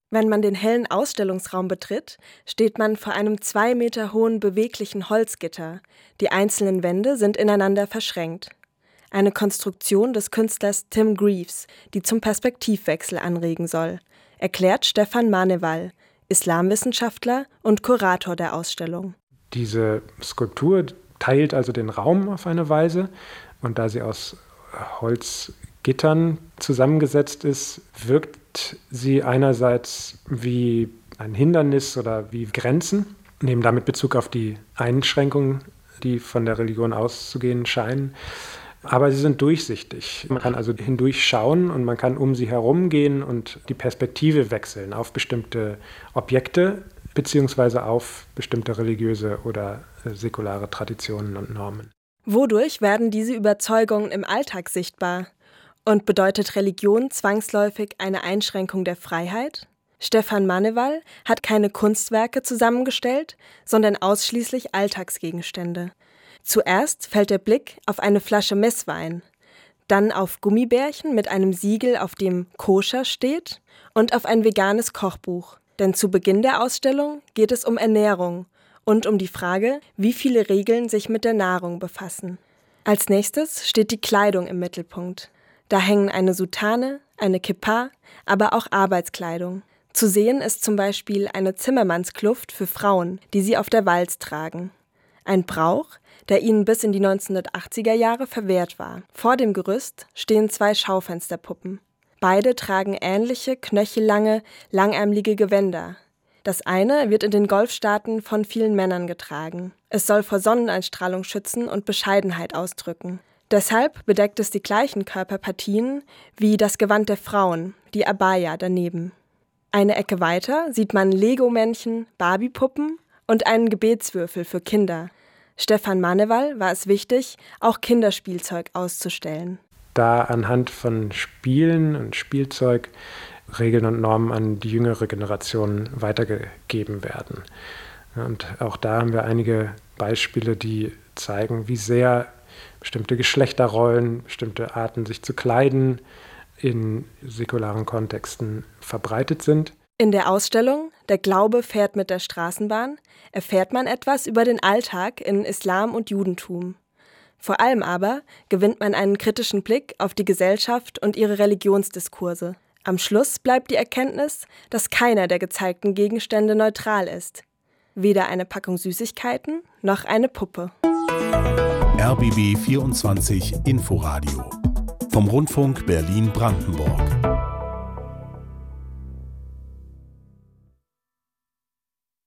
Wenn man den hellen Ausstellungsraum betritt, steht man vor einem 2 Meter hohen beweglichen Holzgitter. Die einzelnen Wände sind ineinander verschränkt. Eine Konstruktion des Künstlers Tim Greaves, die zum Perspektivwechsel anregen soll, erklärt Stefan Maneval, Islamwissenschaftler und Kurator der Ausstellung. Diese Skulptur teilt also den Raum auf eine Weise, und da sie aus Holzgittern zusammengesetzt ist, wirkt sie einerseits wie ein Hindernis oder wie Grenzen, nehmen damit Bezug auf die Einschränkungen, die von der Religion auszugehen scheinen. Aber sie sind durchsichtig. Man kann also hindurchschauen und man kann um sie herum gehen und die Perspektive wechseln auf bestimmte Objekte beziehungsweise auf bestimmte religiöse oder säkulare Traditionen und Normen. Wodurch werden diese Überzeugungen im Alltag sichtbar? Und bedeutet Religion zwangsläufig eine Einschränkung der Freiheit? Stefan Maneval hat keine Kunstwerke zusammengestellt, sondern ausschließlich Alltagsgegenstände. Zuerst fällt der Blick auf eine Flasche Messwein, dann auf Gummibärchen mit einem Siegel, auf dem Koscher steht, und auf ein veganes Kochbuch. Denn zu Beginn der Ausstellung geht es um Ernährung und um die Frage, wie viele Regeln sich mit der Nahrung befassen. Als nächstes steht die Kleidung im Mittelpunkt. Da hängen eine Soutane, eine Kippa, aber auch Arbeitskleidung. Zu sehen ist zum Beispiel eine Zimmermannskluft für Frauen, die sie auf der Walz tragen. Ein Brauch, der ihnen bis in die 1980er Jahre verwehrt war. Vor dem Gerüst stehen 2 Schaufensterpuppen. Beide tragen ähnliche, knöchellange, langärmelige Gewänder. Das eine wird in den Golfstaaten von vielen Männern getragen. Es soll vor Sonneneinstrahlung schützen und Bescheidenheit ausdrücken. Deshalb bedeckt es die gleichen Körperpartien wie das Gewand der Frauen, die Abaya, daneben. Eine Ecke weiter sieht man Lego-Männchen, Barbie-Puppen und einen Gebetswürfel für Kinder. Stefan Maneval war es wichtig, auch Kinderspielzeug auszustellen. Da anhand von Spielen und Spielzeug Regeln und Normen an die jüngere Generation weitergegeben werden. Und auch da haben wir einige Beispiele, die zeigen, wie sehr bestimmte Geschlechterrollen, bestimmte Arten, sich zu kleiden, in säkularen Kontexten verbreitet sind. In der Ausstellung »Der Glaube fährt mit der Straßenbahn« erfährt man etwas über den Alltag in Islam und Judentum. Vor allem aber gewinnt man einen kritischen Blick auf die Gesellschaft und ihre Religionsdiskurse. Am Schluss bleibt die Erkenntnis, dass keiner der gezeigten Gegenstände neutral ist. Weder eine Packung Süßigkeiten noch eine Puppe. RBB 24 Inforadio vom Rundfunk Berlin-Brandenburg.